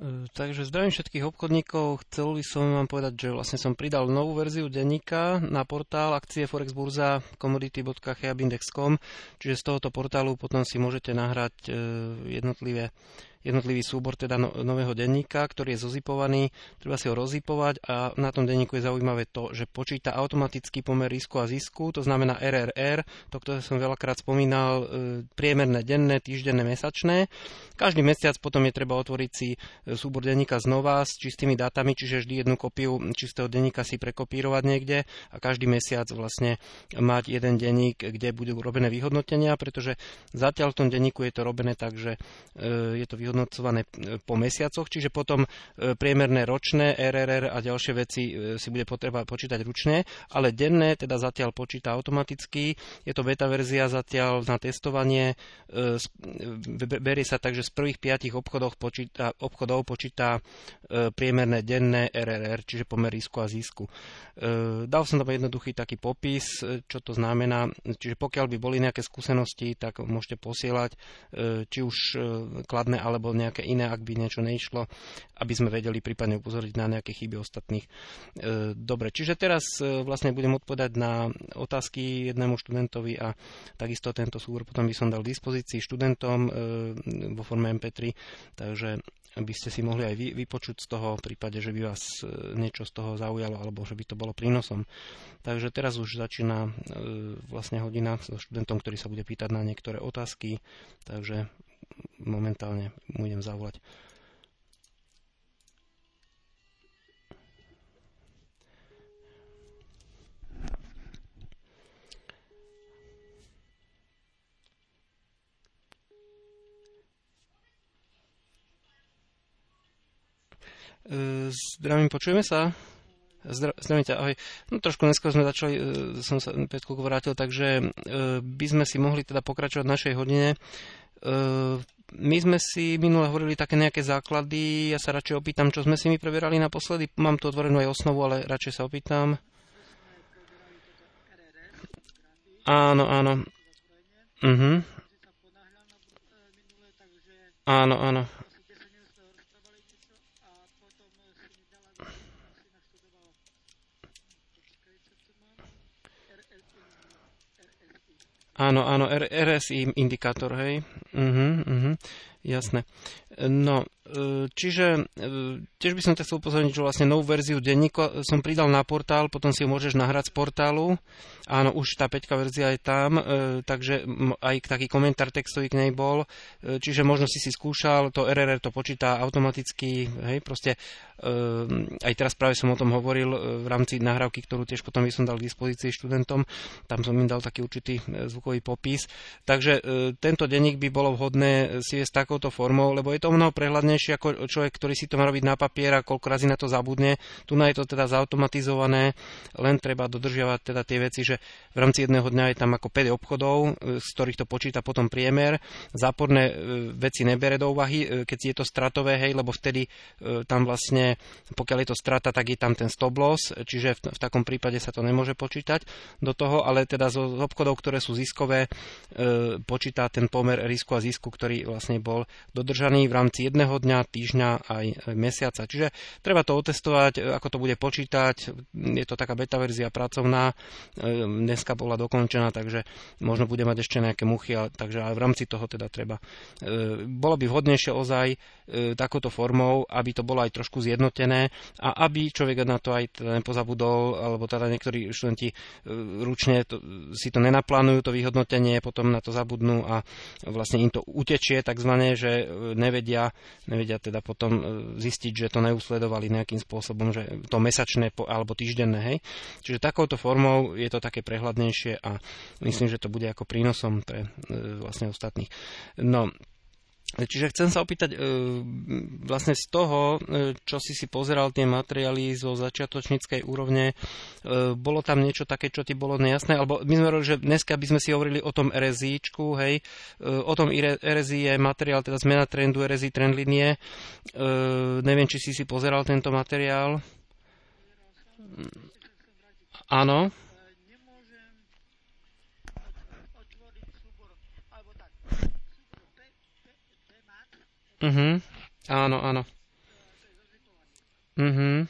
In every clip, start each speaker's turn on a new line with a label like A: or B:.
A: Takže zdravím všetkých obchodníkov. Chcel by som vám povedať, že vlastne som pridal novú verziu denníka na portál akcie Forex Burza commodity.cheabindex.com, čiže z tohoto portálu potom si môžete nahrať jednotlivý súbor teda nového denníka, ktorý je zozipovaný, treba si ho rozzipovať a na tom denníku je zaujímavé to, že počíta automatický pomer risku a zisku, to znamená RRR, to, ktoré som veľakrát spomínal, priemerné denné, týždenné, mesačné. Každý mesiac potom je treba otvoriť si súbor denníka znova s čistými dátami, čiže vždy jednu kopiu čistého denníka si prekopírovať niekde a každý mesiac vlastne mať jeden denník, kde budú robené vyhodnotenia, pretože zatiaľ v tom denníku je to robené tak, že je to vyhodnocované po mesiacoch, čiže potom priemerné ročné RRR a ďalšie veci si bude potreba počítať ručne, ale denné teda zatiaľ počíta automaticky. Je to beta verzia zatiaľ na testovanie. Berie sa tak, že z prvých 5 obchodov počíta priemerné denné RRR, čiže pomer risku a zisku. Dal som tam jednoduchý taký popis, čo to znamená. Čiže pokiaľ by boli nejaké skúsenosti, tak môžete posielať, či už kladné alebo nejaké iné, ak by niečo neišlo, aby sme vedeli prípadne upozoriť na nejaké chyby ostatných. Dobre, čiže teraz vlastne budem odpovedať na otázky jednému študentovi a takisto tento súbor potom by som dal k dispozícii študentom vo forme MP3, takže by ste si mohli aj vypočuť z toho v prípade, že by vás niečo z toho zaujalo alebo že by to bolo prínosom. Takže teraz už začína vlastne hodina so študentom, ktorý sa bude pýtať na niektoré otázky, takže momentálne mu idem zavolať. Zdravím, počujeme sa? Zdravím ťa, ahoj. No trošku neskôr sme začali, som sa pred chvíľkou vrátil, takže by sme si mohli teda pokračovať v našej hodine. My sme si minule hovorili také nejaké základy, ja sa radšej opýtam, čo sme si my preberali naposledy. Mám tu otvorenú aj osnovu, ale radšej sa opýtam. Áno, áno. Áno, áno. Áno, áno, RSI indikátor, hej. Jasné. No, čiže tiež by som ťa chcel upozorniť, že vlastne novú verziu denníka som pridal na portál, potom si ho môžeš nahrať z portálu. Áno, už tá 5 verzia je tam, takže aj taký komentár textový k nej bol. Čiže možno si skúšal, to RRR to počíta automaticky, hej, proste aj teraz práve som o tom hovoril v rámci nahrávky, ktorú tiež potom by som dal k dispozícii študentom. Tam som im dal taký určitý zvukový popis. Takže tento denník by bolo vhodné si viesť takouto formou, lebo je to mnoho prehľadnejšie ako človek, ktorý si to má robiť na papier a koľko razy na to zabudne. Tu je to teda zautomatizované, len treba dodržiavať teda tie veci, že v rámci jedného dňa je tam ako 5 obchodov, z ktorých to počíta potom priemer. Záporné veci nebere do úvahy, keď je to stratové, hej, lebo vtedy tam vlastne, pokiaľ je to strata, tak je tam ten stop loss, čiže v takom prípade sa to nemôže počítať do toho, ale teda z obchodov, ktoré sú ziskové, počíta ten pomer risku a zisku, ktorý vlastne bol dodržaný v rámci jedného dňa, týždňa aj mesiaca. Čiže treba to otestovať, ako to bude počítať. Je to taká beta verzia pracovná, dneska bola dokončená, takže možno bude mať ešte nejaké muchy, takže aj v rámci toho teda treba. Bolo by vhodnejšie ozaj takouto formou, aby to bolo aj trošku zjednotené a aby človek na to aj teda nepozabudol, alebo teda niektorí študenti ručne si to nenaplánujú, to vyhodnotenie, potom na to zabudnú a vlastne im to utečie takzvané, že nevedia teda potom zistiť, že to neusledovali nejakým spôsobom, že to mesačné alebo týždenné, hej. Čiže takouto formou je to také prehľadnejšie a myslím, že to bude ako prínosom pre vlastne ostatných. No, čiže chcem sa opýtať vlastne z toho, čo si pozeral tie materiály zo začiatočníckej úrovne, bolo tam niečo také, čo ti bolo nejasné? Alebo my sme hovorili, že dneska by sme si hovorili o tom RSIčku, hej, o tom RSI je materiál, teda zmena trendu, RSI trend linie. Neviem, či si pozeral tento materiál. Áno. Áno, áno. Mhm.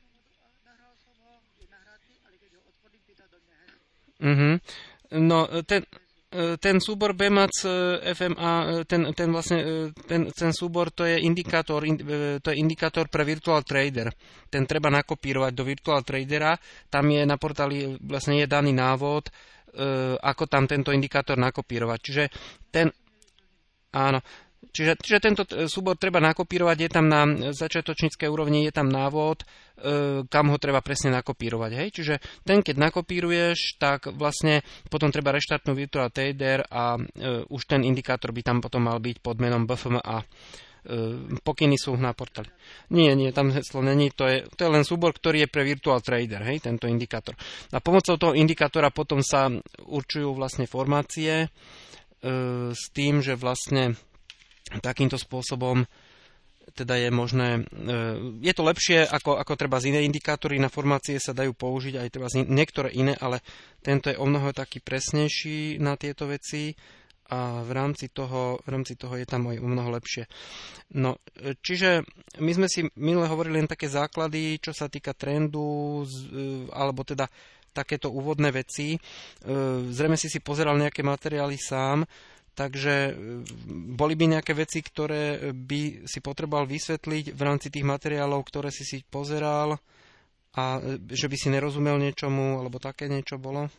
A: Mhm. No, ten súbor BMAC FMA, ten súbor, to je indikátor, to je indikátor pre Virtual Trader. Ten treba nakopírovať do Virtual Tradera. Tam je na portáli vlastne je daný návod, ako tam tento indikátor nakopírovať. Čiže ten, áno. Čiže tento súbor treba nakopírovať, je tam na začiatočníckej úrovni, je tam návod, kam ho treba presne nakopírovať. Hej? Čiže ten, keď nakopíruješ, tak vlastne potom treba reštartnúť Virtual Trader a už ten indikátor by tam potom mal byť pod menom BFMA. Pokyny sú na portáli. Nie, tam heslo není, to je len súbor, ktorý je pre Virtual Trader, hej, tento indikátor. A pomocou toho indikátora potom sa určujú vlastne formácie s tým, že vlastne takýmto spôsobom teda je možné, je to lepšie ako treba z iné indikátory, na formácie sa dajú použiť aj treba niektoré iné, ale tento je omnoho taký presnejší na tieto veci a v rámci toho je tam aj omnoho lepšie. No, čiže my sme si minule hovorili len také základy, čo sa týka trendu, alebo teda takéto úvodné veci. Zrejme si pozeral nejaké materiály sám, takže boli by nejaké veci, ktoré by si potreboval vysvetliť v rámci tých materiálov, ktoré si pozeral a že by si nerozumel niečomu, alebo také niečo bolo?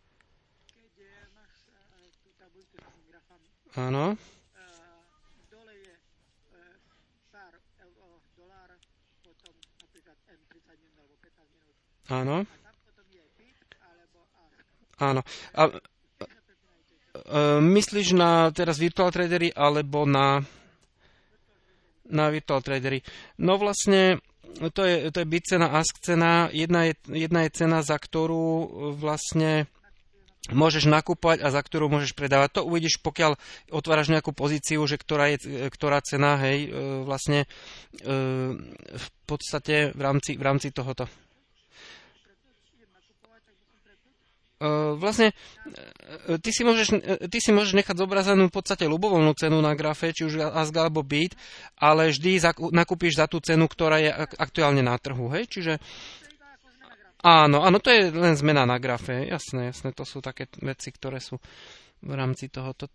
A: Áno. Áno. Áno. A myslíš na teraz Virtual Tradery alebo na Virtual Tradery? No vlastne to je bit cena, ask cena. Jedna je cena, za ktorú vlastne môžeš nakupovať a za ktorú môžeš predávať. To uvidíš, pokiaľ otváraš nejakú pozíciu, že ktorá cena, hej, vlastne v podstate v rámci tohoto. Vlastne ty si môžeš nechať zobrazanú v podstate ľubovoľnú cenu na grafe, či už ask alebo bit, ale vždy nakúpiš za tú cenu, ktorá je aktuálne na trhu, hej? Čiže áno, to je len zmena na grafe, jasné, to sú také veci, ktoré sú v rámci tohoto.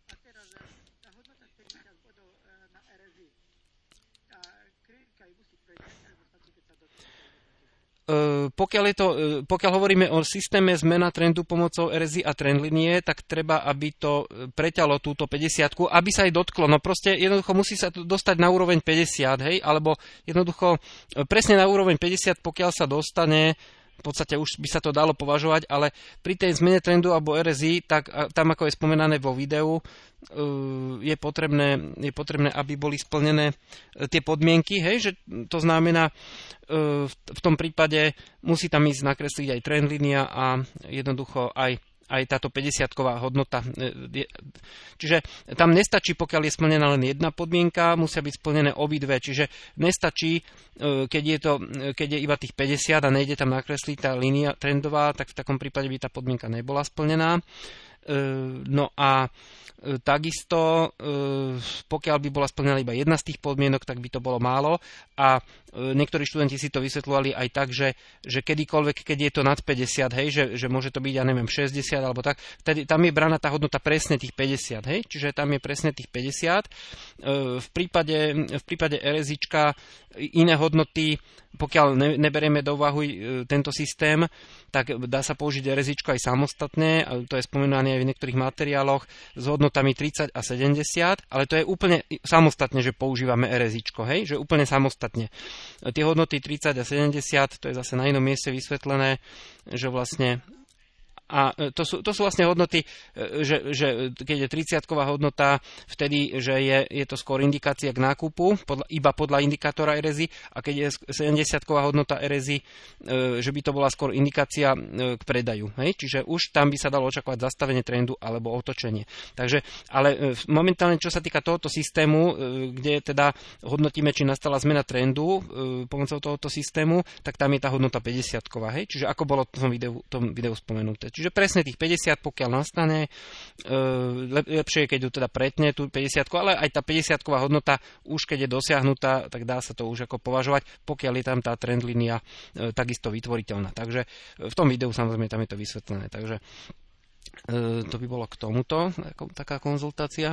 A: Pokiaľ hovoríme o systéme zmena trendu pomocou RSI a trendlinie, tak treba, aby to preťalo túto 50, aby sa aj dotklo. No proste jednoducho musí sa to dostať na úroveň 50, hej, alebo jednoducho presne na úroveň 50, pokiaľ sa dostane, v podstate už by sa to dalo považovať, ale pri tej zmene trendu alebo RSI, tak tam ako je spomenané vo videu, je potrebné, aby boli splnené tie podmienky, hej, že to znamená, v tom prípade musí tam ísť nakresliť aj trendlínia a jednoducho aj táto 50-ková hodnota. Čiže tam nestačí, pokiaľ je splnená len jedna podmienka, musia byť splnené obidve. Čiže nestačí, keď je iba tých 50 a nejde tam nakresliť tá línia trendová, tak v takom prípade by tá podmienka nebola splnená. No a takisto, pokiaľ by bola splnená iba jedna z tých podmienok, tak by to bolo málo a niektorí študenti si to vysvetľovali aj tak, že kedykoľvek, keď je to nad 50, hej, že môže to byť, ja neviem, 60 alebo tak, vtedy tam je braná tá hodnota presne tých 50, hej, čiže tam je presne tých 50. V prípade RSIčka iné hodnoty, pokiaľ neberieme do úvahy tento systém, tak dá sa použiť RSIčko aj samostatne, to je spomenané aj v niektorých materiáloch s hodnotami 30 a 70, ale to je úplne samostatne, že používame RSIčko, hej, že úplne samostatne. Tie hodnoty 30 a 70, to je zase na inom mieste vysvetlené, že vlastne a to sú vlastne hodnoty, že keď je 30-ková hodnota, vtedy, že je to skôr indikácia k nákupu, iba podľa indikátora RSI, a keď je 70-ková hodnota RSI, že by to bola skôr indikácia k predaju. Hej? Čiže už tam by sa dalo očakávať zastavenie trendu alebo otočenie. Takže, ale momentálne, čo sa týka tohoto systému, kde teda hodnotíme, či nastala zmena trendu pomocou tohoto systému, tak tam je tá hodnota 50-ková. Hej? Čiže ako bolo v tom videu spomenuté. Čiže presne tých 50, pokiaľ nastane, lepšie je, keď ju teda pretne tú 50, ale aj tá 50-ková hodnota už keď je dosiahnutá, tak dá sa to už ako považovať, pokiaľ je tam tá trendlínia takisto vytvoriteľná. Takže v tom videu samozrejme tam je to vysvetlené. Takže to by bolo k tomuto, taká konzultácia.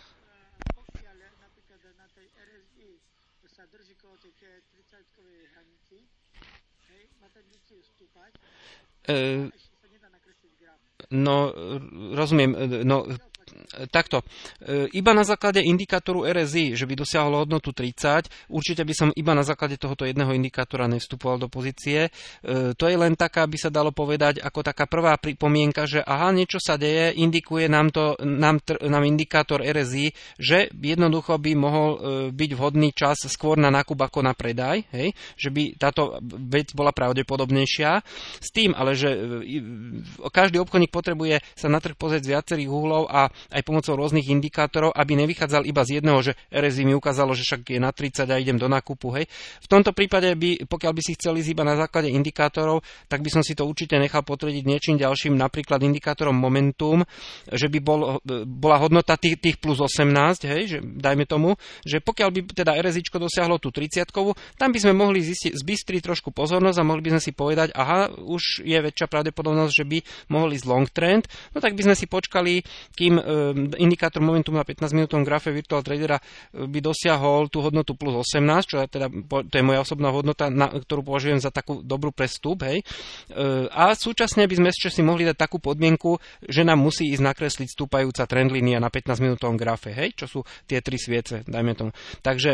A: No, rozumiem, no takto, iba na základe indikátoru RSI, že by dosiahlo hodnotu 30, určite by som iba na základe tohoto jedného indikátora nevstupoval do pozície. To je len taká, by sa dalo povedať, ako taká prvá pripomienka, že aha, niečo sa deje, indikuje nám indikátor RSI, že jednoducho by mohol byť vhodný čas skôr na nákup ako na predaj, hej? Že by táto vec bola pravdepodobnejšia. S tým, ale že každý obchodník potrebuje sa na trh pozrieť z viacerých uhlov a aj pomocou rôznych indikátorov, aby nevychádzal iba z jedného, že RSI mi ukázalo, že však je na 30 a idem do nákupu. Hej. V tomto prípade, pokiaľ by si chcel ísť iba na základe indikátorov, tak by som si to určite nechal potvrdiť niečím ďalším, napríklad indikátorom momentum, že by bola hodnota tých plus 18, hej, že dajme tomu, že pokiaľ by teda RSIčko dosiahlo tú 30-kovú, tam by sme mohli zbystriť trošku pozornosť a mohli by sme si povedať, aha, už je väčšia pravdepodobnosť, že by mohli ísť long trend, no tak by sme si počkali, kým indikátor momentum na 15-minútovom grafe Virtual Tradera by dosiahol tú hodnotu plus 18, čo je teda, to je moja osobná hodnota, ktorú považujem za takú dobrú pre vstup, hej. A súčasne by sme ešte si mohli dať takú podmienku, že nám musí ísť nakresliť stúpajúca trendlínia na 15-minútovom grafe, hej, čo sú tie 3 sviece, dajme tomu. Takže,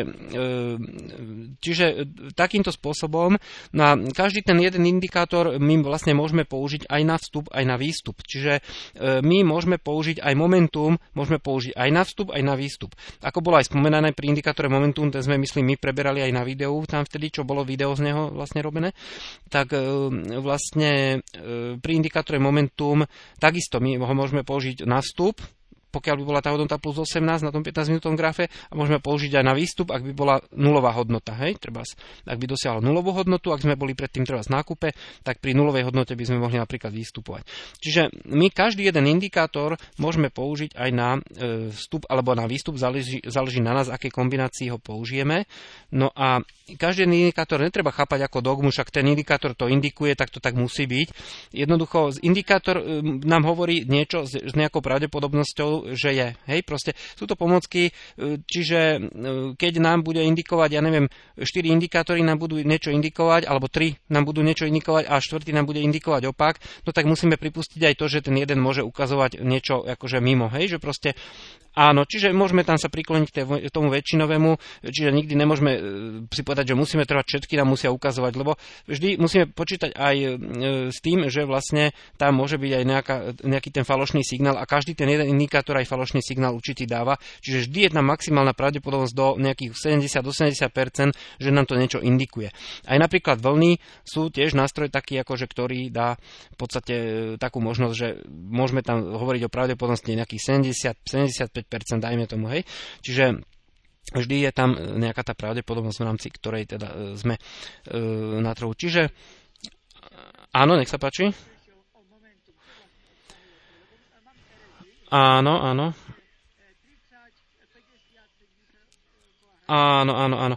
A: čiže takýmto spôsobom na každý ten jeden indikátor my vlastne môžeme použiť aj na vstup, aj na výstup. Čiže my môžeme použiť aj momentum, môžeme použiť aj na vstup, aj na výstup. Ako bolo aj spomenané pri indikátore momentum, ten sme, myslím, my preberali aj na videu, tam vtedy, čo bolo video z neho vlastne robené, tak vlastne pri indikátore momentum takisto my ho môžeme použiť na vstup, pokiaľ by bola tá hodnota plus 18 na tom 15-minútovom grafe a môžeme použiť aj na výstup, ak by bola nulová hodnota. Hej? Trebárs, ak by dosiahlo nulovú hodnotu, ak sme boli predtým trebárs v nákupe, tak pri nulovej hodnote by sme mohli napríklad vystupovať. Čiže my každý jeden indikátor môžeme použiť aj na vstup alebo na výstup, záleží na nás, aké kombinácii ho použijeme. No a každý indikátor netreba chápať ako dogmu, však ten indikátor to indikuje, tak to tak musí byť. Jednoducho indikátor nám hovorí niečo s nejakou pravdepodobnosťou, že je. Hej, proste sú to pomocky, čiže keď nám bude indikovať, ja neviem, 4 indikátory nám budú niečo indikovať, alebo 3 nám budú niečo indikovať a 4 nám bude indikovať opak, no tak musíme pripustiť aj to, že ten jeden môže ukazovať niečo akože mimo, hej, že proste áno, čiže môžeme tam sa prikloniť k tomu väčšinovému, čiže nikdy nemôžeme si povedať, že musíme trvať, všetky nám musia ukazovať, lebo vždy musíme počítať aj s tým, že vlastne tam môže byť aj nejaký ten falošný signál a každý ten jeden indikátor aj falošný signál určitý dáva, čiže vždy je tam maximálna pravdepodobnosť do nejakých 70-80%, že nám to niečo indikuje. Aj napríklad vlny sú tiež nástroj taký, akože, ktorý dá v podstate takú možnosť, že môžeme tam hovoriť o pravdepodobnosti nejakých 70-75%, dajme tomu, hej. Čiže vždy je tam nejaká tá pravdepodobnosť, v rámci ktorej teda sme na trhu. Čiže áno, nech sa páči. Áno, áno. Áno, áno, áno.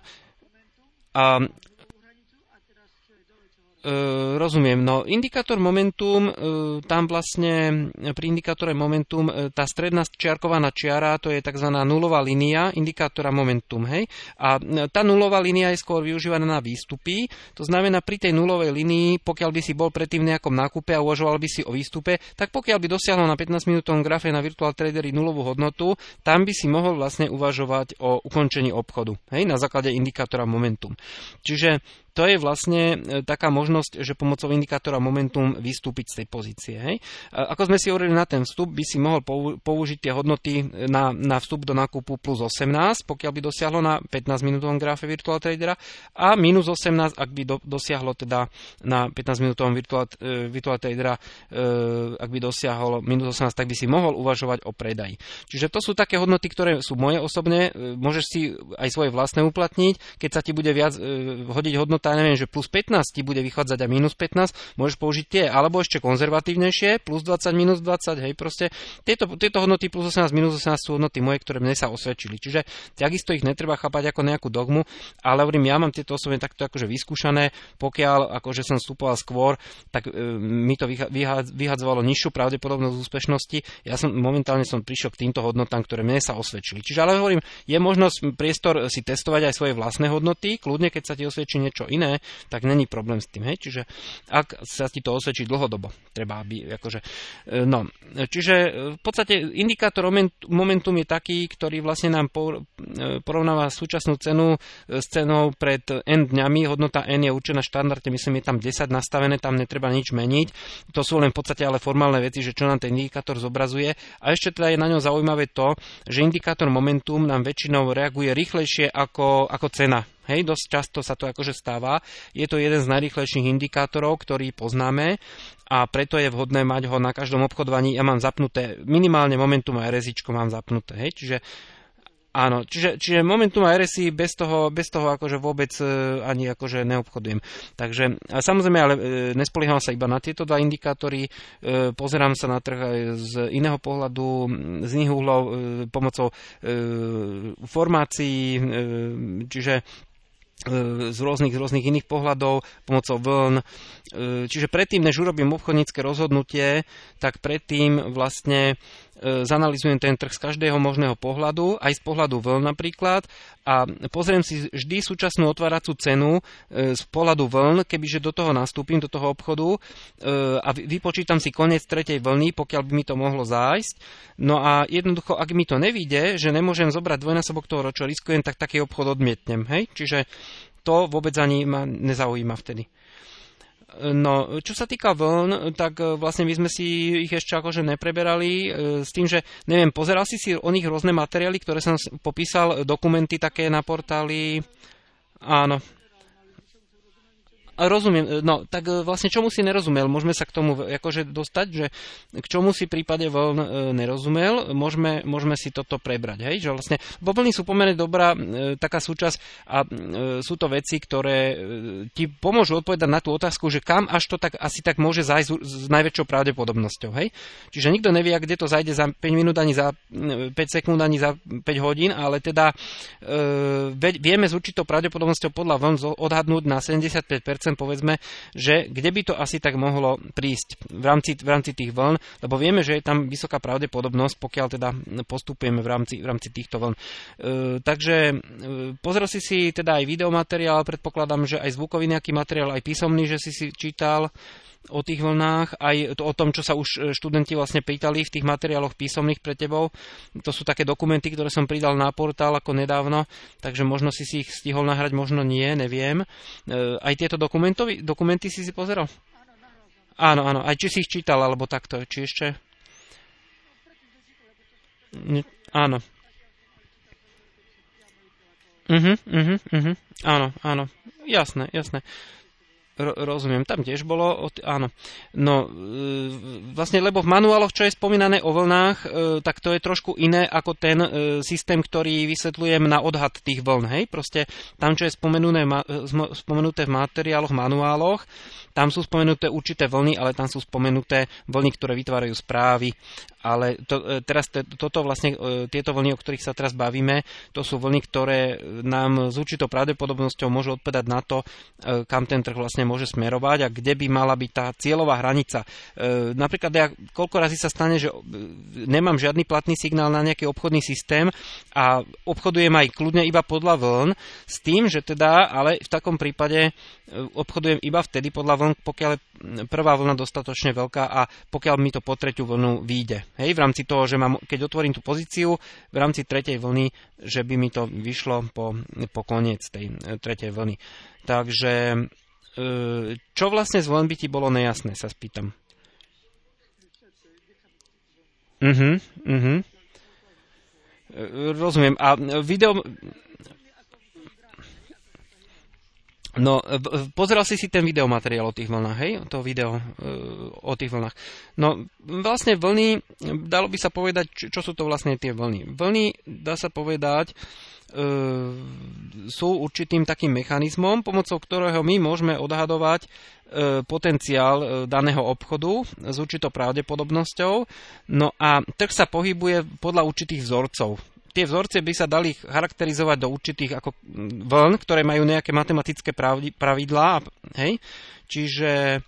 A: Rozumiem, no indikátor momentum, tam vlastne pri indikátore momentum tá stredná čiarkovaná čiara, to je tzv. Nulová línia indikátora momentum, hej? A tá nulová línia je skôr využívaná na výstupy, to znamená pri tej nulovej línii, pokiaľ by si bol predtým v nejakom nákupe a uvažoval by si o výstupe, tak pokiaľ by dosiahlo na 15-minútovom grafe na Virtual Traderi nulovú hodnotu, tam by si mohol vlastne uvažovať o ukončení obchodu, hej? Na základe indikátora momentum. Čiže to je vlastne taká možnosť, že pomocou indikátora momentum vystúpiť z tej pozície. Hej? Ako sme si hovorili, na ten vstup by si mohol použiť tie hodnoty na vstup do nákupu plus 18, pokiaľ by dosiahlo na 15-minútovom grafe Virtual Tradera a minus 18, ak by dosiahlo teda na 15-minútovom Virtual Tradera, ak by dosiahlo minus 18, tak by si mohol uvažovať o predaji. Čiže to sú také hodnoty, ktoré sú moje osobné, môžeš si aj svoje vlastné uplatniť, keď sa ti bude viac hodiť hodnota hodnota, neviem, že plus 15 ti bude vychádzať a minus 15, môžeš použiť tie, alebo ešte konzervatívnejšie, plus 20, minus 20, hej, proste tieto hodnoty plus 18, minus 18 sú hodnoty moje, ktoré mne sa osvedčili. Čiže takisto ich netreba chápať ako nejakú dogmu, ale hovorím, ja mám tieto osobne takto akože vyskúšané, pokiaľ akože som vstupoval skôr, tak mi to vyhadzovalo nižšiu pravdepodobnosť úspešnosti. Ja momentálne som prišiel k týmto hodnotám, ktoré mne sa osvedčili. Čiže ale hovorím, je možnosť priestor si testovať aj svoje vlastné hodnoty, kľudne keď sa ti osvedčí niečo iné, tak není problém s tým, hej. Čiže ak sa ti to osvedčí dlhodobo, treba aby akože no, čiže v podstate indikátor momentum je taký, ktorý vlastne nám porovnáva súčasnú cenu s cenou pred n dňami. Hodnota n je určená štandardne, myslím, je tam 10 nastavené, tam netreba nič meniť. To sú len v podstate ale formálne veci, že čo nám ten indikátor zobrazuje. A ešte teda je na ňom zaujímavé to, že indikátor momentum nám väčšinou reaguje rýchlejšie ako cena. Hej, dosť často sa to akože stáva. Je to jeden z najrýchlejších indikátorov, ktorý poznáme a preto je vhodné mať ho na každom obchodovaní. Ja mám zapnuté minimálne momentum a RSIčko mám zapnuté. Hej, čiže áno, čiže momentum a RSI bez toho akože vôbec ani akože neobchodujem. Takže samozrejme, ale nespolieham sa iba na tieto dva indikátory, pozerám sa na trh aj z iného pohľadu, z iných uhlov, pomocou formácií, čiže z rôznych iných pohľadov, pomocou vln. Čiže predtým, než urobím obchodnícke rozhodnutie, tak predtým vlastne zanalizujem ten trh z každého možného pohľadu, aj z pohľadu vln napríklad, a pozriem si vždy súčasnú otváracú cenu z pohľadu vln, kebyže do toho nastúpim, do toho obchodu, a vypočítam si koniec tretej vlny, pokiaľ by mi to mohlo zájsť. No a jednoducho, ak mi to nevíde, že nemôžem zobrať dvojnásobok toho, čo riskujem, tak taký obchod odmietnem. Hej? Čiže to vôbec ani ma nezaujíma vtedy. No, čo sa týka vln, tak vlastne my sme si ich ešte akože nepreberali s tým, že neviem, pozeral si o nich rôzne materiály, ktoré som popísal, dokumenty také na portáli. Áno. Rozumiem, no tak vlastne čomu si nerozumel, môžeme sa k tomu akože dostať, že k čomu si v prípade vln nerozumel, môžeme si toto prebrať, hej, že vlastne vlny sú pomerne dobrá taká súčasť a sú to veci, ktoré ti pomôžu odpovedať na tú otázku, že kam až to tak asi tak môže zájsť s najväčšou pravdepodobnosťou, hej. Čiže nikto nevie, kde to zajde za 5 minút, ani za 5 sekúnd, ani za 5 hodín, ale teda vieme s určitou pravdepodobnosťou podľa vln odhadnúť na 75%, povedzme, že kde by to asi tak mohlo prísť v rámci tých vln, lebo vieme, že je tam vysoká pravdepodobnosť, pokiaľ teda postupujeme v rámci týchto vln. Takže pozrel si teda aj videomateriál, predpokladám, že aj zvukový nejaký materiál, aj písomný, že si čítal o tých vlnách, aj o tom, čo sa už študenti vlastne pýtali v tých materiáloch písomných pre tebou. To sú také dokumenty, ktoré som pridal na portál ako nedávno, takže možno si ich stihol nahrať, možno nie, neviem. Aj tieto dokumenty si pozeral? Áno, aj či si ich čítal, alebo takto, či ešte? Áno. Áno. Jasné. Rozumiem, tam tiež bolo, áno. No, vlastne, lebo v manuáloch, čo je spomínané o vlnách, tak to je trošku iné ako ten systém, ktorý vysvetľujem na odhad tých vln, hej? Proste tam, čo je spomenuté v materiáloch, manuáloch, tam sú spomenuté určité vlny, ale tam sú spomenuté vlny, ktoré vytvárajú správy. Ale teraz tieto vlny, o ktorých sa teraz bavíme, to sú vlny, ktoré nám s určitou pravdepodobnosťou môžu odpovedať na to, kam ten trh vlastne môže smerovať a kde by mala byť tá cieľová hranica. Napríklad ja koľko razy sa stane, že nemám žiadny platný signál na nejaký obchodný systém a obchodujem aj kľudne iba podľa vln, s tým, že teda, ale v takom prípade obchodujem iba vtedy podľa vln, pokiaľ je prvá vlna dostatočne veľká a pokiaľ mi to po tretiu vlnu vyjde. Hej, v rámci toho, že keď otvorím tú pozíciu, v rámci tretej vlny, že by mi to vyšlo po koniec tej tretej vlny. Takže čo vlastne z vln by ti bolo nejasné, sa spýtam. Rozumiem. A video... No, pozeral si ten videomateriál o tých vlnách, hej? To video o tých vlnách. No, vlastne vlny, dalo by sa povedať, čo sú to vlastne tie vlny. Vlny, dá sa povedať, sú určitým takým mechanizmom, pomocou ktorého my môžeme odhadovať potenciál daného obchodu s určitou pravdepodobnosťou. No a trh sa pohybuje podľa určitých vzorcov. Tie vzorce by sa dali charakterizovať do určitých ako vln, ktoré majú nejaké matematické pravidlá. Hej? Čiže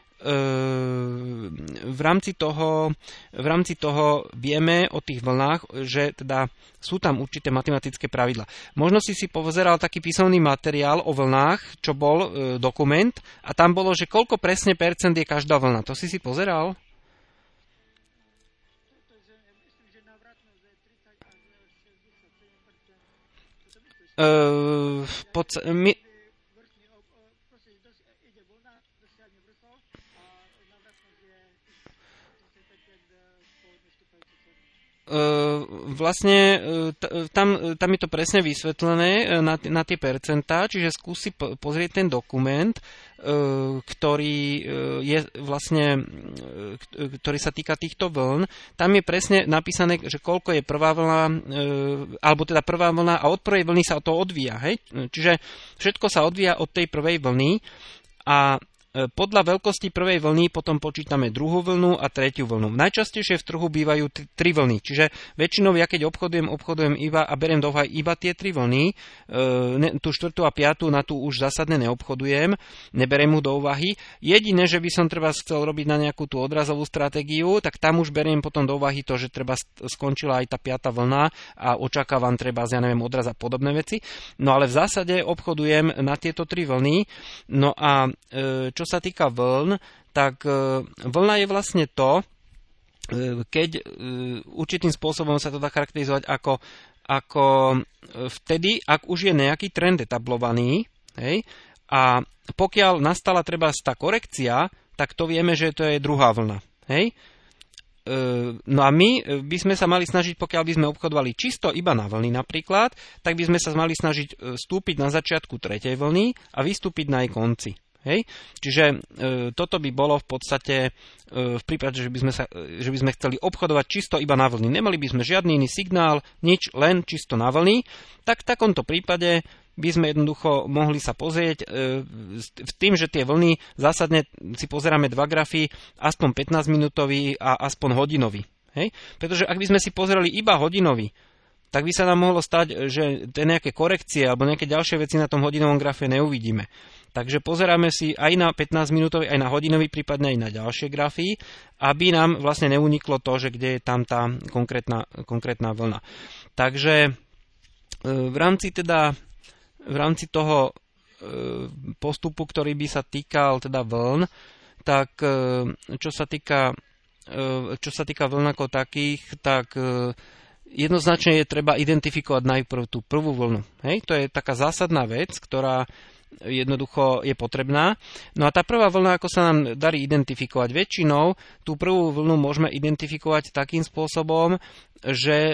A: v rámci toho vieme o tých vlnách, že teda sú tam určité matematické pravidlá. Možno si pozeral taký písomný materiál o vlnách, čo bol dokument, a tam bolo, že koľko presne percent je každá vlna. To si pozeral? Vlastne tam je to presne vysvetlené na tie percentá, čiže skúsi pozrieť ten dokument, ktorý sa týka týchto vln. Tam je presne napísané, že koľko je prvá vlna, alebo teda prvá vlna, a od prvej vlny sa to odvíja. Hej? Čiže všetko sa odvíja od tej prvej vlny a podľa veľkosti prvej vlny potom počítame druhú vlnu a tretiu vlnu. Najčastejšie v trhu bývajú tri vlny, čiže väčšinou ja keď obchodujem iba a beriem do úvahy iba tie tri vlny, tú štvrtú a piatu na tú už zásadne neobchodujem, neberiem mu do úvahy. Jediné, že by som treba chcel robiť na nejakú tú odrazovú stratégiu, tak tam už beriem potom do úvahy to, že treba skončila aj tá piata vlna a očakávam treba, odraz a podobné veci. No ale v zásade obchodujem na tieto tri vlny. No a čo sa týka vln, tak vlna je vlastne to, keď určitým spôsobom sa to dá charakterizovať ako vtedy, ak už je nejaký trend etablovaný, hej, a pokiaľ nastala treba tá korekcia, tak to vieme, že to je druhá vlna. Hej. No a my by sme sa mali snažiť, pokiaľ by sme obchodovali čisto iba na vlny napríklad, tak by sme sa mali snažiť vstúpiť na začiatku tretej vlny a vystúpiť na jej konci. Hej? Čiže toto by bolo v podstate v prípade, že by sme chceli obchodovať čisto iba na vlny. Nemali by sme žiadny iný signál, nič, len čisto na vlny. Tak v takomto prípade by sme jednoducho mohli sa pozrieť v tým, že tie vlny zásadne si pozeráme dva grafy, aspoň 15-minútový a aspoň hodinový. Hej? Pretože ak by sme si pozerali iba hodinový, tak by sa nám mohlo stať, že nejaké korekcie alebo nejaké ďalšie veci na tom hodinovom grafe neuvidíme. Takže pozeráme si aj na 15-minútový, aj na hodinový, prípadne aj na ďalšie grafy, aby nám vlastne neuniklo to, že kde je tam tá konkrétna vlna. Takže v rámci toho postupu, ktorý by sa týkal teda vln, tak čo sa týka vln ako takých, tak jednoznačne je treba identifikovať najprv tú prvú vlnu. Hej? To je taká zásadná vec, ktorá jednoducho je potrebná. No a tá prvá vlna, ako sa nám darí identifikovať väčšinou, tú prvú vlnu môžeme identifikovať takým spôsobom, že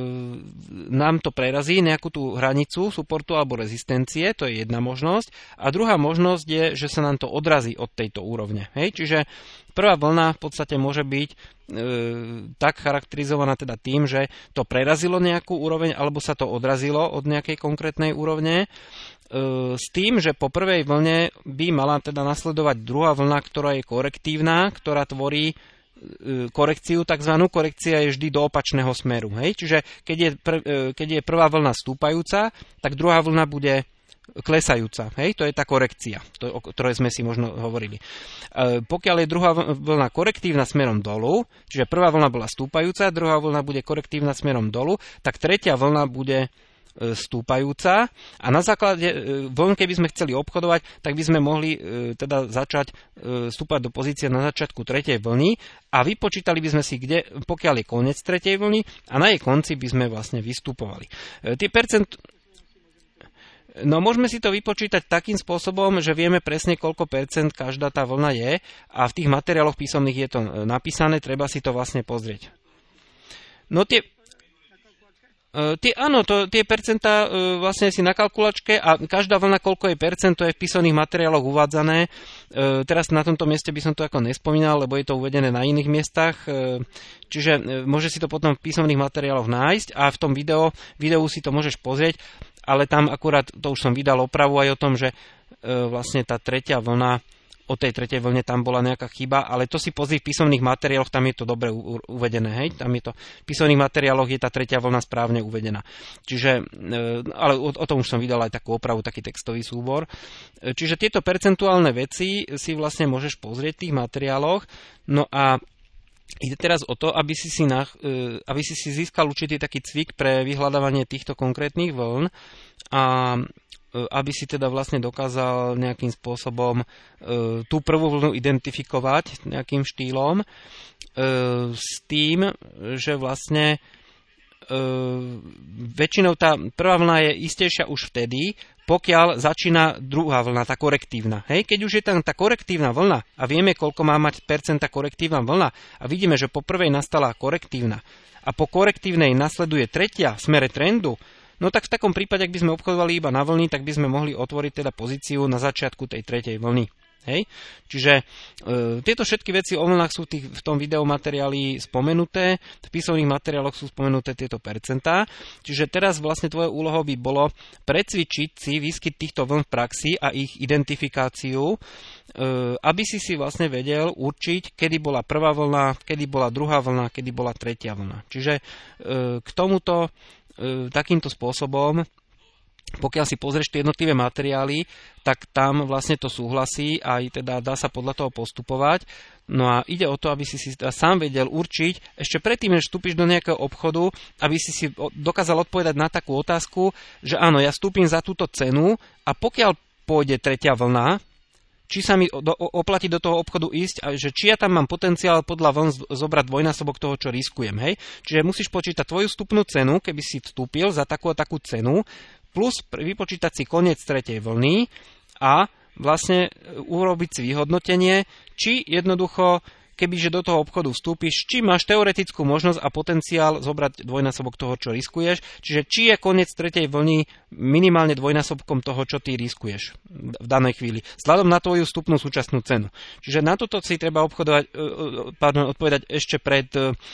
A: nám to prerazí nejakú tú hranicu suportu alebo rezistencie, to je jedna možnosť. A druhá možnosť je, že sa nám to odrazí od tejto úrovne. Hej? Čiže prvá vlna v podstate môže byť tak charakterizovaná teda tým, že to prerazilo nejakú úroveň alebo sa to odrazilo od nejakej konkrétnej úrovne. S tým, že po prvej vlne by mala teda nasledovať druhá vlna, ktorá je korektívna, ktorá tvorí korekciu takzvanú. Korekcia je vždy do opačného smeru. Hej? Čiže keď je prvá vlna stúpajúca, tak druhá vlna bude klesajúca. Hej? To je tá korekcia, o ktorej sme si možno hovorili. Pokiaľ je druhá vlna korektívna smerom dolu, čiže prvá vlna bola stúpajúca, druhá vlna bude korektívna smerom dolu, tak tretia vlna bude stúpajúca a na základe vln, keby sme chceli obchodovať, tak by sme mohli teda začať stúpať do pozície na začiatku tretej vlny a vypočítali by sme si, kde, pokiaľ je koniec tretej vlny a na jej konci by sme vlastne vystupovali. No môžeme si to vypočítať takým spôsobom, že vieme presne, koľko percent každá tá vlna je a v tých materiáloch písomných je to napísané, treba si to vlastne pozrieť. No Tie percentá vlastne si na kalkulačke a každá vlna, koľko je percent, to je v písomných materiáloch uvádzané. Teraz na tomto mieste by som to ako nespomínal, lebo je to uvedené na iných miestach, čiže môže si to potom v písomných materiáloch nájsť a v tom videu si to môžeš pozrieť, ale tam akurát, to už som vydal opravu aj o tom, že vlastne tá tretia vlna, o tej tretej vlne tam bola nejaká chyba, ale to si pozri v písomných materiáloch, tam je to dobre uvedené, hej? Tam je to, v písomných materiáloch je tá tretia vlna správne uvedená. Čiže, ale o tom už som vydal aj takú opravu, taký textový súbor. Čiže tieto percentuálne veci si vlastne môžeš pozrieť v tých materiáloch, no a ide teraz o to, aby si si získal určitý taký cvik pre vyhľadávanie týchto konkrétnych vln a aby si teda vlastne dokázal nejakým spôsobom tú prvú vlnu identifikovať nejakým štýlom s tým, že vlastne väčšinou tá prvá vlna je istejšia už vtedy, pokiaľ začína druhá vlna, tá korektívna. Hej? Keď už je tam tá korektívna vlna a vieme, koľko má mať percenta korektívna vlna a vidíme, že po prvej nastala korektívna a po korektívnej nasleduje tretia v smere trendu, no tak v takom prípade, ak by sme obchodovali iba na vlny, tak by sme mohli otvoriť teda pozíciu na začiatku tej tretej vlny. Hej? Čiže tieto všetky veci o vlnách sú v tom videomateriáli spomenuté, v písomných materiáloch sú spomenuté tieto percentá. Čiže teraz vlastne tvoje úlohou by bolo precvičiť si výskyt týchto vln v praxi a ich identifikáciu, aby si vlastne vedel určiť, kedy bola prvá vlna, kedy bola druhá vlna, kedy bola tretia vlna. Čiže k tomuto takýmto spôsobom, pokiaľ si pozrieš tie jednotlivé materiály, tak tam vlastne to súhlasí a aj teda dá sa podľa toho postupovať. No a ide o to, aby si sám vedel určiť, ešte predtým, než vstúpiš do nejakého obchodu, aby si dokázal odpovedať na takú otázku, že áno, ja vstúpim za túto cenu a pokiaľ pôjde tretia vlna, či sa mi oplatí do toho obchodu ísť, a že či ja tam mám potenciál podľa vln zobrať dvojnásobok toho, čo riskujem. Hej? Čiže musíš počítať tvoju vstupnú cenu, keby si vstúpil za takú a takú cenu, plus vypočítať si koniec tretej vlny a vlastne urobiť si vyhodnotenie, či jednoducho, kebyže do toho obchodu vstúpiš, či máš teoretickú možnosť a potenciál zobrať dvojnásobok toho, čo riskuješ, čiže či je koniec tretej vlny minimálne dvojnásobkom toho, čo ty riskuješ v danej chvíli, vzhľadom na tvoju vstupnú súčasnú cenu. Čiže na toto si treba odpovedať ešte pred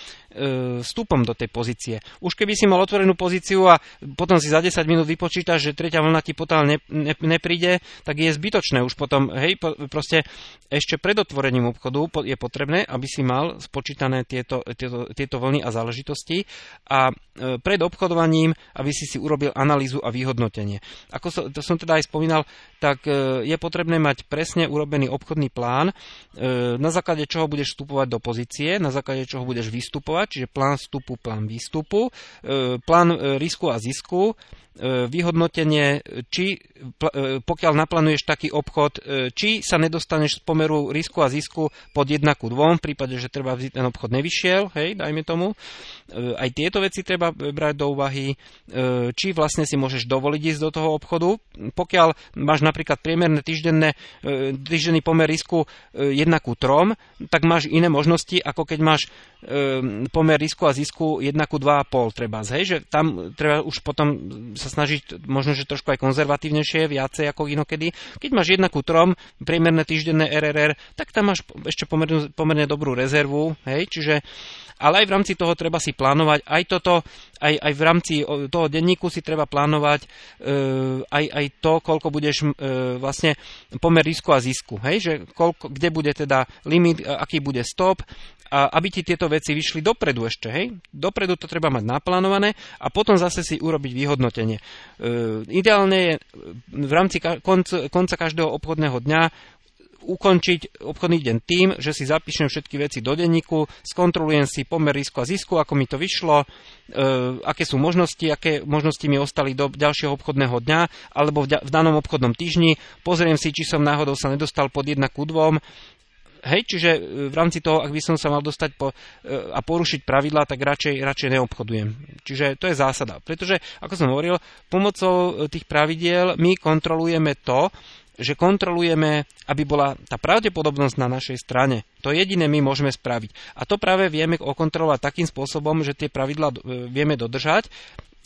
A: vstupom do tej pozície. Už keby si mal otvorenú pozíciu a potom si za 10 minút vypočítaš, že tretia vlna ti potiaľ nepríde, tak je zbytočné. Už potom, proste ešte pred otvorením obchodu je potrebné, aby si mal spočítané tieto vlny a záležitosti a pred obchodovaním, aby si urobil analýzu a vyhodnotenie. Ako to som teda aj spomínal, tak je potrebné mať presne urobený obchodný plán, na základe čoho budeš vstupovať do pozície, na základe čoho budeš vystupovať, čiže plán vstupu, plán výstupu, plán risku a zisku, vyhodnotenie, či pokiaľ naplánuješ taký obchod, či sa nedostaneš z pomeru risku a zisku pod 1:2, v prípade, že treba ten obchod nevyšiel, hej, dajme tomu. Aj tieto veci treba brať do úvahy, či vlastne si môžeš dovoliť ísť do toho obchodu. Pokiaľ máš napríklad priemerné týždenný pomer risku 1:3, tak máš iné možnosti, ako keď máš pomer risku a zisku 1:2,5 treba, hej, že tam treba už potom sa snažiť možno, že trošku aj konzervatívnejšie, viacej ako inokedy. Keď máš 1:3, priemerné týždenné RRR, tak tam máš ešte pomerne dobrú rezervu, hej, čiže ale aj v rámci toho treba si plánovať, aj toto, aj v rámci toho denníku si treba plánovať aj to, koľko budeš vlastne pomer risku a zisku, hej, že kde bude teda limit, aký bude stop, a aby ti tieto veci vyšli dopredu ešte, hej. Dopredu to treba mať naplánované a potom zase si urobiť vyhodnotenie. Ideálne je v rámci konca každého obchodného dňa ukončiť obchodný deň tým, že si zapíšem všetky veci do denníku, skontrolujem si pomer risku a zisku, ako mi to vyšlo, aké sú možnosti, aké možnosti mi ostali do ďalšieho obchodného dňa alebo v danom obchodnom týždni, pozriem si, či som náhodou sa nedostal pod 1:2. Hej, čiže v rámci toho, ak by som sa mal dostať a porušiť pravidlá, tak radšej neobchodujem. Čiže to je zásada. Pretože, ako som hovoril, pomocou tých pravidiel my kontrolujeme to, že kontrolujeme, aby bola tá pravdepodobnosť na našej strane. To jediné my môžeme spraviť. A to práve vieme okontrolovať takým spôsobom, že tie pravidlá vieme dodržať.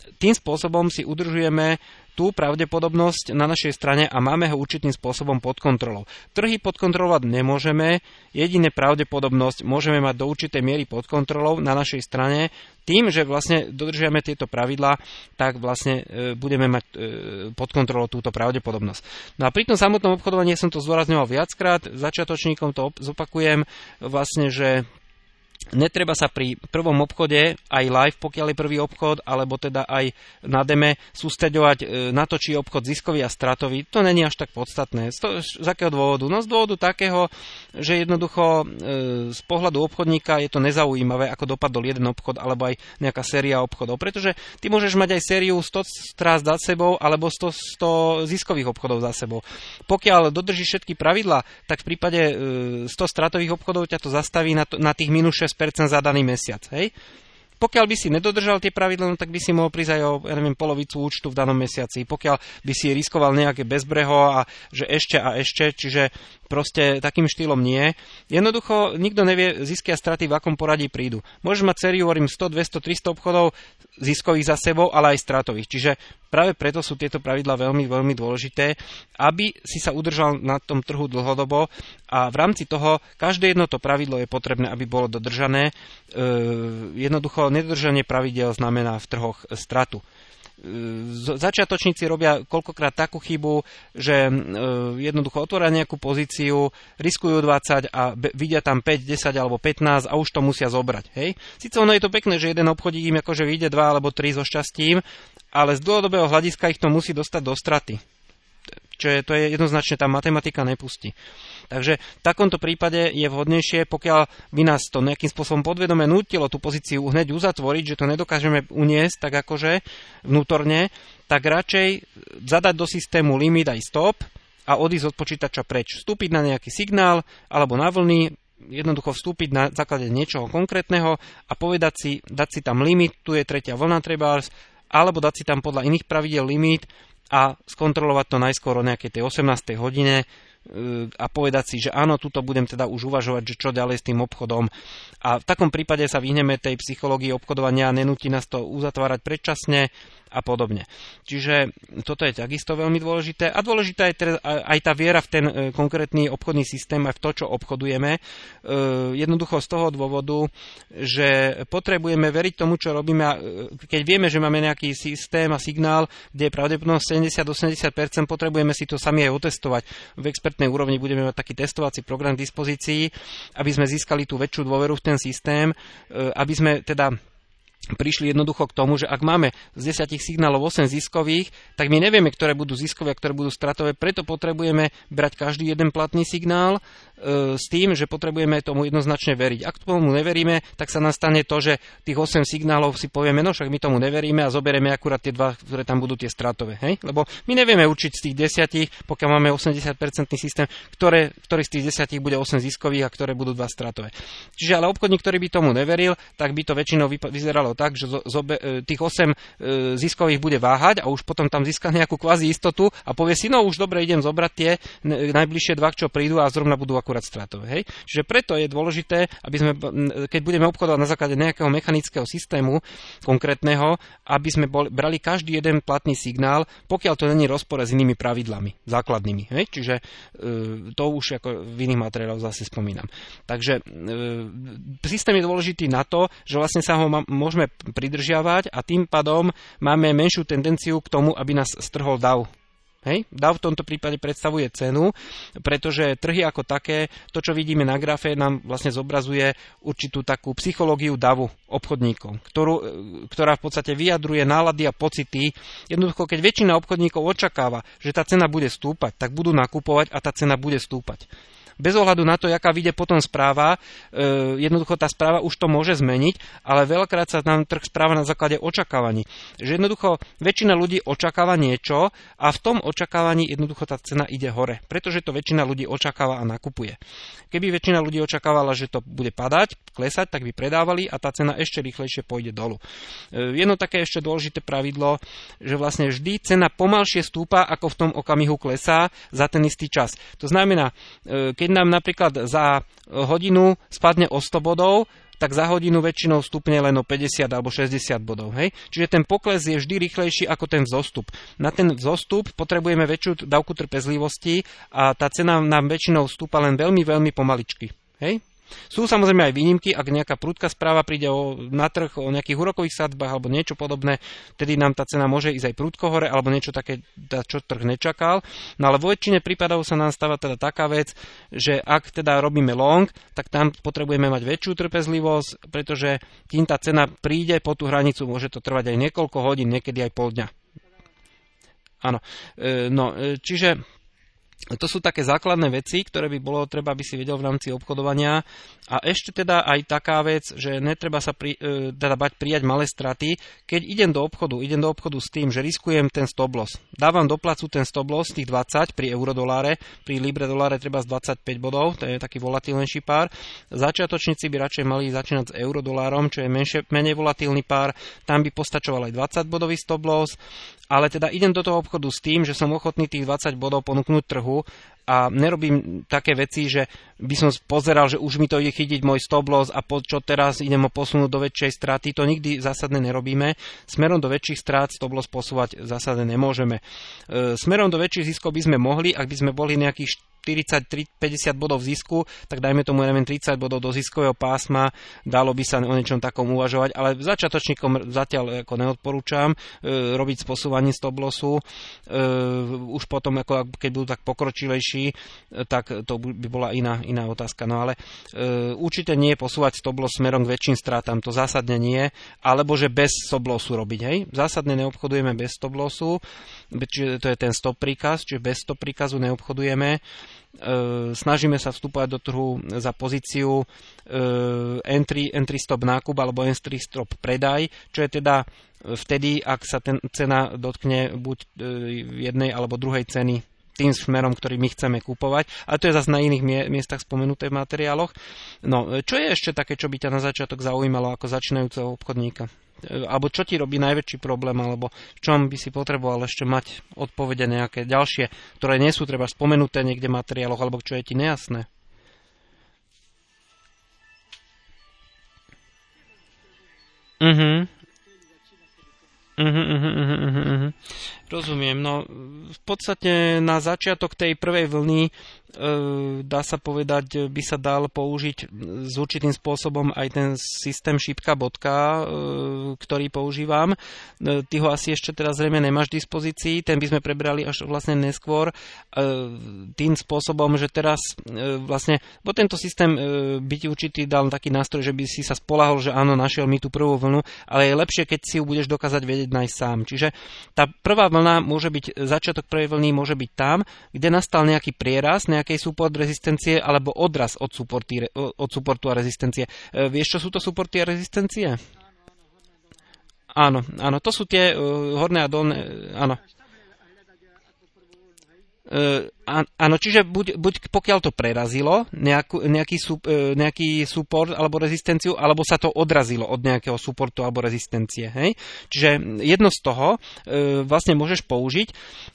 A: tým spôsobom si udržujeme tú pravdepodobnosť na našej strane a máme ho určitým spôsobom pod kontrolou. Trhy podkontrolovať nemôžeme, jediné pravdepodobnosť môžeme mať do určitej miery pod kontrolou na našej strane. Tým, že vlastne dodržiame tieto pravidlá, tak vlastne budeme mať pod kontrolou túto pravdepodobnosť. No a pri tom samotnom obchodovaní som to zdôrazňoval viackrát, začiatočníkom to zopakujem, vlastne, že netreba sa pri prvom obchode, aj live, pokiaľ je prvý obchod, alebo teda aj na deme, sústreďovať na to, či je obchod ziskový a stratový. To není až tak podstatné. Z akého dôvodu? No z dôvodu takého, že jednoducho z pohľadu obchodníka je to nezaujímavé, ako dopadol jeden obchod, alebo aj nejaká séria obchodov. Pretože ty môžeš mať aj sériu 100 strás za sebou, alebo 100 ziskových obchodov za sebou. Pokiaľ dodržíš všetky pravidlá, tak v prípade 100 stratových obchodov ťa to zastaví na tých minus 6% za daný mesiac, hej? Pokiaľ by si nedodržal tie pravidlá, no tak by si mohol prísť aj o, polovicu účtu v danom mesiaci. Pokiaľ by si riskoval nejaké bezbreho a že ešte, čiže proste takým štýlom nie. Jednoducho, nikto nevie zisky a straty v akom poradí prídu. Môžeš mať sériu, hovorím, 100, 200, 300 obchodov ziskových za sebou, ale aj stratových. Čiže práve preto sú tieto pravidlá veľmi, veľmi dôležité, aby si sa udržal na tom trhu dlhodobo a v rámci toho každé jedno to pravidlo je potrebné, aby bolo dodržané. Jednoducho, nedodržanie pravidel znamená v trhoch stratu. Začiatočníci robia koľkokrát takú chybu, že jednoducho otvoria nejakú pozíciu, riskujú 20 a vidia tam 5, 10 alebo 15 a už to musia zobrať. Hej? Sice ono je to pekné, že jeden obchodík im akože vyjde 2 alebo 3 so šťastím, ale z dlhodobého hľadiska ich to musí dostať do straty. To je jednoznačne, tá matematika nepustí. Takže v takomto prípade je vhodnejšie, pokiaľ by nás to nejakým spôsobom podvedome nútilo tú pozíciu hneď uzatvoriť, že to nedokážeme uniesť tak akože vnútorne, tak radšej zadať do systému limit aj stop a odísť od počítača preč. Vstúpiť na nejaký signál alebo na vlny, jednoducho vstúpiť na základe niečoho konkrétneho a povedať si, dať si tam limit, tu je tretia vlna trebárs, alebo dať si tam podľa iných pravidel limit a skontrolovať to najskôr o nejakej tej 18. hodine a povedať si, že áno, tuto budem teda už uvažovať, že čo ďalej s tým obchodom. A v takom prípade sa vyhneme tej psychológii obchodovania a nenúti nás to uzatvárať predčasne a podobne. Čiže toto je takisto veľmi dôležité. A dôležitá je aj tá viera v ten konkrétny obchodný systém a v to, čo obchodujeme. Jednoducho z toho dôvodu, že potrebujeme veriť tomu, čo robíme. Keď vieme, že máme nejaký systém a signál, kde je pravdepodobnosť 70-80%, potrebujeme si to sami aj otestovať. V expertnej úrovni budeme mať taký testovací program k dispozícii, aby sme získali tú väčšiu dôveru v ten systém, aby sme teda prišli jednoducho k tomu, že ak máme z 10 signálov 8 ziskových, tak my nevieme, ktoré budú ziskové a ktoré budú stratové, preto potrebujeme brať každý jeden platný signál s tým, že potrebujeme tomu jednoznačne veriť. Ak tomu neveríme, tak sa nastane to, že tých 8 signálov si povieme, no však my tomu neveríme a zoberieme akurát tie 2, ktoré tam budú tie stratové. Hej? Lebo my nevieme určiť z tých 10, pokiaľ máme 80% systém, ktorý z tých 10 bude 8 ziskových a ktoré budú 2 stratové. Čiže ale obchodník, ktorý by tomu neveril, tak by to väčšinou vyzeralo tak, že tých 8 ziskových bude váhať a už potom tam získa nejakú kvázi istotu a povie si, no už dobre, idem zobrať tie najbližšie 2, čo prídu a zrovna budú akurát stratové. Hej? Čiže preto je dôležité, aby sme, keď budeme obchodovať na základe nejakého mechanického systému konkrétneho, aby sme brali každý jeden platný signál, pokiaľ to není rozpore s inými pravidlami, základnými. Hej? Čiže to už ako v iných materiáloch zase spomínam. Takže systém je dôležitý na to, že vlastne sa ho môžeme pridržiavať a tým pádom máme menšiu tendenciu k tomu, aby nás strhol dav. Hej? DAV v tomto prípade predstavuje cenu, pretože trhy ako také, to čo vidíme na grafe, nám vlastne zobrazuje určitú takú psychológiu DAVu obchodníkov, ktorá v podstate vyjadruje nálady a pocity. Jednoducho, keď väčšina obchodníkov očakáva, že tá cena bude stúpať, tak budú nakupovať a tá cena bude stúpať. Bez ohľadu na to, jaká vyjde potom správa, jednoducho tá správa už to môže zmeniť, ale veľakrát sa nám trh správa na základe očakávaní. Že jednoducho väčšina ľudí očakáva niečo a v tom očakávaní jednoducho tá cena ide hore, pretože to väčšina ľudí očakáva a nakupuje. Keby väčšina ľudí očakávala, že to bude padať, klesať, tak by predávali a tá cena ešte rýchlejšie pôjde dolu. Jedno také ešte dôležité pravidlo, že vlastne vždy cena pomalšie stúpa, ako v tom okamihu klesá za ten istý čas. To znamená, keď nám napríklad za hodinu spadne o 100 bodov, tak za hodinu väčšinou stupne len o 50 alebo 60 bodov. Hej? Čiže ten pokles je vždy rýchlejší ako ten vzostup. Na ten vzostup potrebujeme väčšiu dávku trpezlivosti a tá cena nám väčšinou stúpa len veľmi, veľmi pomaličky. Hej? Sú samozrejme aj výnimky, ak nejaká prudká správa príde na trh o nejakých úrokových sadzbách alebo niečo podobné, tedy nám tá cena môže ísť aj prudko hore alebo niečo také, čo trh nečakal. No ale vo väčšine prípadov sa nám stáva teda taká vec, že ak teda robíme long, tak tam potrebujeme mať väčšiu trpezlivosť, pretože kým tá cena príde po tú hranicu, môže to trvať aj niekoľko hodín, niekedy aj pol dňa. Áno, čiže to sú také základné veci, ktoré by bolo treba, aby si vedel v rámci obchodovania. A ešte teda aj taká vec, že netreba sa bať prijať malé straty. Keď idem do obchodu s tým, že riskujem ten stop loss. Dávam do placu ten stop loss, tých 20 pri euro-doláre, pri libre-doláre treba z 25 bodov, to je taký volatilnejší pár. Začiatočníci by radšej mali začínať s euro-dolárom, čo je menej volatilný pár, tam by postačoval aj 20 bodový stop loss. Ale teda idem do toho obchodu s tým, že som ochotný tých 20 bodov ponúknuť trhu a nerobím také veci, že by som pozeral, že už mi to ide chytiť môj stop loss a čo teraz idem ho posunúť do väčšej straty. To nikdy zásadne nerobíme. Smerom do väčších strát stop loss posúvať zásadne nemôžeme. Smerom do väčších ziskov by sme mohli, ak by sme boli nejakých 40-50 bodov v zisku, tak dajme tomu, neviem, 30 bodov do ziskového pásma, dalo by sa o niečom takom uvažovať, ale začiatočníkom zatiaľ ako neodporúčam robiť s posúvaním stop lossu. Už potom, keď budú tak pokročilejší, tak to by bola iná otázka. No ale určite nie posúvať stop loss smerom k väčším stratám, to zásadne nie, alebo že bez stop lossu robiť. Hej? Zásadne neobchodujeme bez stop lossu, čiže to je ten stop príkaz, čiže bez stop príkazu neobchodujeme. Snažíme sa vstúpať do trhu za pozíciu entry stop nákup alebo entry stop predaj, čo je teda vtedy, ak sa cena dotkne buď jednej alebo druhej ceny tým smerom, ktorý my chceme kupovať. A to je zase na iných miestach spomenuté v materiáloch. No, čo je ešte také, čo by ťa na začiatok zaujímalo ako začínajúceho obchodníka? Alebo čo ti robí najväčší problém, alebo v čom by si potreboval ešte mať odpovede nejaké ďalšie, ktoré nie sú treba spomenuté niekde v materiáloch, alebo čo je ti nejasné? Rozumiem, no v podstate na začiatok tej prvej vlny dá sa povedať, by sa dal použiť s určitým spôsobom aj ten systém šípka bodka, ktorý používam. Ty ho asi ešte teraz zrejme nemáš v dispozícii, ten by sme prebrali až vlastne neskôr. Tým spôsobom, že teraz vlastne, bo tento systém by ti určitý dal taký nástroj, že by si sa spolahol, že áno, našiel mi tú prvú vlnu, ale je lepšie, keď si ju budeš dokázať vedieť nájsť sám. Čiže tá prvá vlna môže byť, začiatok prvej vlny môže byť tam, kde nastal nejaký prieraz, nejakej support rezistencie alebo odraz od supportu a rezistencie. Vieš, čo sú to supporty a rezistencie? Áno, to sú tie horné a dolné, áno. Áno, čiže buď pokiaľ to prerazilo nejaký support alebo rezistenciu, alebo sa to odrazilo od nejakého supportu alebo rezistencie. Hej? Čiže jedno z toho vlastne môžeš použiť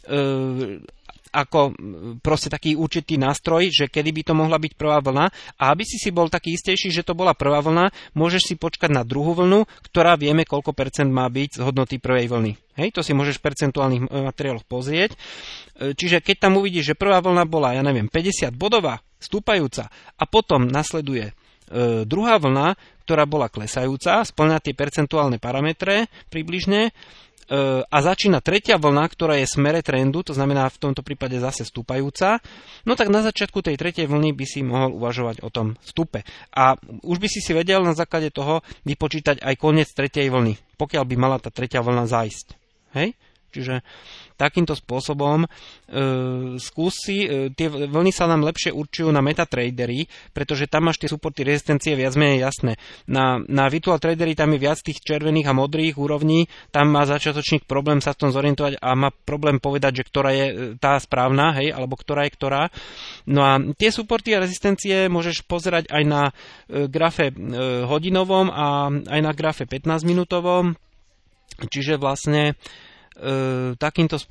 A: ako proste taký určitý nástroj, že kedy by to mohla byť prvá vlna, a aby si bol taký istejší, že to bola prvá vlna, môžeš si počkať na druhú vlnu, ktorá vieme, koľko percent má byť z hodnoty prvej vlny. Hej, to si môžeš v percentuálnych materiáloch pozrieť. Čiže keď tam uvidíš, že prvá vlna bola, 50 bodová, stúpajúca, a potom nasleduje druhá vlna, ktorá bola klesajúca, spĺňa tie percentuálne parametre približne, a začína tretia vlna, ktorá je v smere trendu, to znamená v tomto prípade zase stúpajúca, no tak na začiatku tej tretej vlny by si mohol uvažovať o tom vstupe. A už by si vedel na základe toho vypočítať aj koniec tretej vlny, pokiaľ by mala tá tretia vlna zájsť. Hej? Čiže takýmto spôsobom skúsi, tie vlny sa nám lepšie určujú na metatradery, pretože tam máš tie supporty rezistencie viac menej jasné. Na virtual tradery tam je viac tých červených a modrých úrovní, tam má začiatočník problém sa v tom zorientovať a má problém povedať, že ktorá je tá správna, hej, alebo ktorá je ktorá. No a tie supporty a rezistencie môžeš pozerať aj na grafe hodinovom a aj na grafe 15 minútovom, čiže vlastne takýmto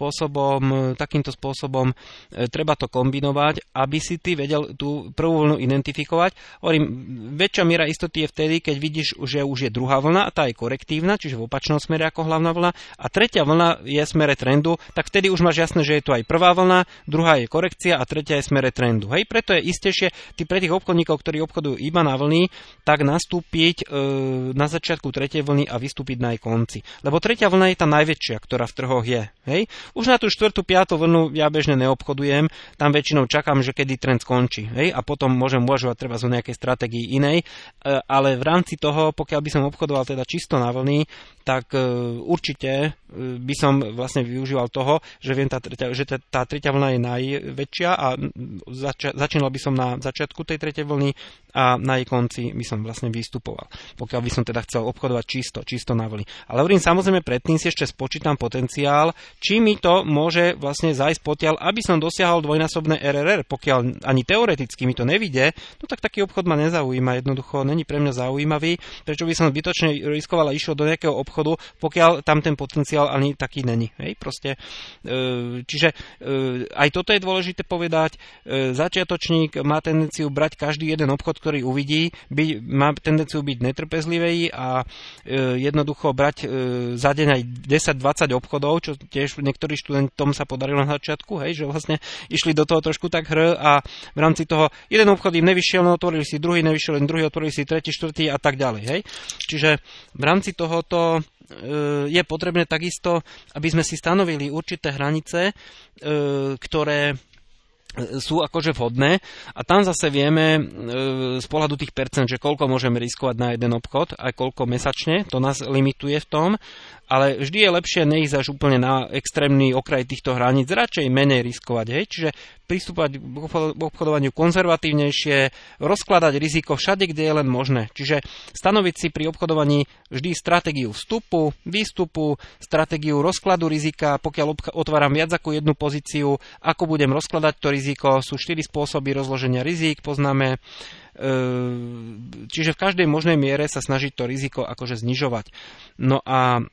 A: spôsobom treba to kombinovať, aby si ty vedel tú prvú vlnu identifikovať. Hovorím, väčšia miera istoty je vtedy, keď vidíš, že už je druhá vlna a tá je korektívna, čiže v opačnom smere ako hlavná vlna, a tretia vlna je v smere trendu, tak vtedy už máš jasné, že je tu aj prvá vlna, druhá je korekcia a tretia je v smere trendu. Hej, preto je istejšie pre tých obchodníkov, ktorí obchodujú iba na vlny, tak nastúpiť na začiatku tretej vlny a vystúpiť na jej konci. Lebo tretia vlna je tá najväčšia, ktorá v trhoch je. Hej? Už na tú 4., 5. vlnu ja bežne neobchodujem, tam väčšinou čakám, že kedy trend skončí. Hej? A potom môžem uvažovať treba o nejakej stratégii inej, ale v rámci toho, pokiaľ by som obchodoval teda čisto na vlny, tak určite by som vlastne využíval toho, že viem, že tá tretia vlna je najväčšia a začínal by som na začiatku tej tretej vlny a na jej konci by som vlastne vystupoval. Pokiaľ by som teda chcel obchodovať čisto na vlny. Ale hovorím, samozrejme predtým si ešte spočítam potenciál, či mi to môže vlastne zájsť potiaľ, aby som dosiahol dvojnásobné RRR. Pokiaľ ani teoreticky mi to nevidie, no tak taký obchod ma nezaujíma. Jednoducho není pre mňa zaujímavý, prečo by som zbytočne riskoval a išiel do nejakého obchodu, pokiaľ tam ten potenciál ani taký není. Hej? Proste, čiže aj toto je dôležité povedať. Začiatočník má tendenciu brať každý jeden obchod, ktorý uvidí, má tendenciu byť netrpezlivý a jednoducho brať za deň aj 10-20 obchodov, čo tiež niektorým študentom sa podarilo na začiatku, hej, že vlastne išli do toho trošku tak a v rámci toho jeden obchod im nevyšiel, no otvorili si druhý, nevyšiel len druhý, otvorili si tretí, štvrtý a tak ďalej. Hej. Čiže v rámci tohoto je potrebné takisto, aby sme si stanovili určité hranice, ktoré sú akože vhodné a tam zase vieme z pohľadu tých percent, že koľko môžeme riskovať na jeden obchod a koľko mesačne, to nás limituje v tom, ale vždy je lepšie neísť až úplne na extrémny okraj týchto hraníc, radšej menej riskovať, hej, čiže pristúpať k obchodovaniu konzervatívnejšie, rozkladať riziko všade, kde je len možné, čiže stanoviť si pri obchodovaní vždy stratégiu vstupu, výstupu, stratégiu rozkladu rizika, pokiaľ otváram viac ako jednu pozíciu, ako budem rozkladať to riziko, sú 4 spôsoby rozloženia rizík, poznáme, čiže v každej možnej miere sa snažiť to riziko akože znižovať. No a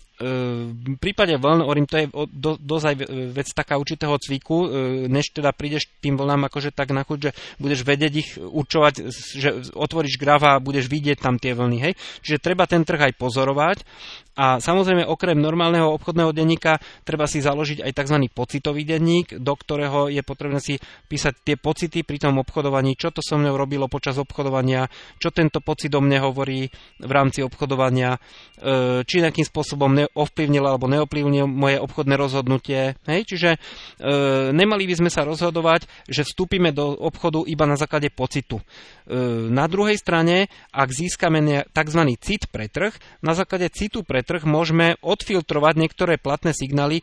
A: v prípade vln, hovorím, to je dosť aj vec taká určitého cviku, než teda prídeš tým vlnám akože tak na chuť, že budeš vedieť ich určovať, že otvoríš graf a budeš vidieť tam tie vlny, hej. Čiže treba ten trh aj pozorovať a samozrejme okrem normálneho obchodného denníka treba si založiť aj tzv. Pocitový denník, do ktorého je potrebné si písať tie pocity pri tom obchodovaní, čo to so mnou robilo počas obchodovania, čo tento pocit o mne hovorí v rámci obchodovania, či nejakým spôsobom ovplyvnil alebo neovplyvnil moje obchodné rozhodnutie. Hej? Čiže nemali by sme sa rozhodovať, že vstúpime do obchodu iba na základe pocitu. Na druhej strane, ak získame tzv. Cit pre trh, na základe citu pre trh môžeme odfiltrovať niektoré platné signály,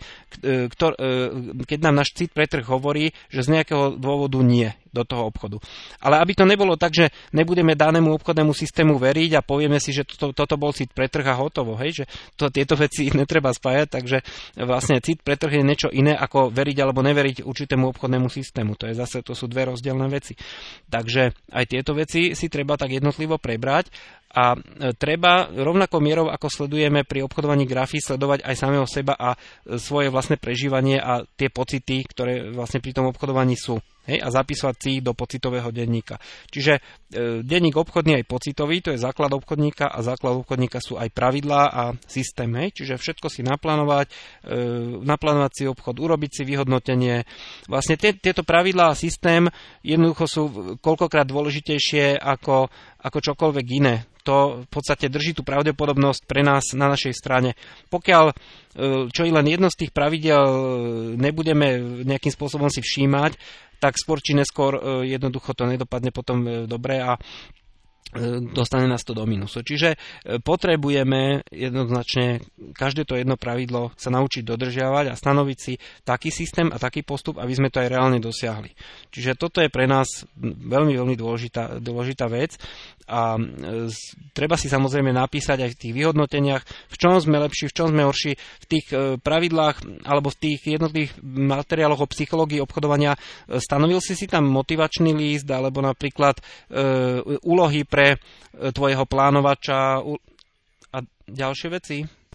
A: keď nám náš cit pre trh hovorí, že z nejakého dôvodu nie do toho obchodu. Ale aby to nebolo tak, že nebudeme danému obchodnému systému veriť a povieme si, že toto bol cit pre trh a hotovo, hej, že tieto veci netreba spájať, takže vlastne cit pre trh je niečo iné ako veriť alebo neveriť určitému obchodnému systému. To sú dve rozdielne veci. Takže aj tieto veci si treba tak jednotlivo prebrať a treba rovnako mierou, ako sledujeme pri obchodovaní grafy, sledovať aj samého seba a svoje vlastné prežívanie a tie pocity, ktoré vlastne pri tom obchodovaní sú. Hej, a zapisovať si ich do pocitového denníka. Čiže denník obchodný aj pocitový, to je základ obchodníka a základ obchodníka sú aj pravidlá a systém. Hej, čiže všetko si naplánovať, naplánovať si obchod, urobiť si vyhodnotenie. Vlastne tieto pravidlá a systém jednoducho sú koľkokrát dôležitejšie ako čokoľvek iné. To v podstate drží tú pravdepodobnosť pre nás na našej strane. Pokiaľ čo i len jedno z tých pravidel nebudeme nejakým spôsobom si všímať, tak skôr či neskôr jednoducho to nedopadne potom dobre a dostane nás to do minusu. Čiže potrebujeme jednoznačne každé to jedno pravidlo sa naučiť dodržiavať a stanoviť si taký systém a taký postup, aby sme to aj reálne dosiahli. Čiže toto je pre nás veľmi, veľmi dôležitá vec a treba si samozrejme napísať aj v tých vyhodnoteniach, v čom sme lepší, v čom sme horší, v tých pravidlách alebo v tých jednotlivých materiáloch o psychológii obchodovania. Stanovil si tam motivačný list alebo napríklad úlohy pre tvojho plánovača a ďalšie veci?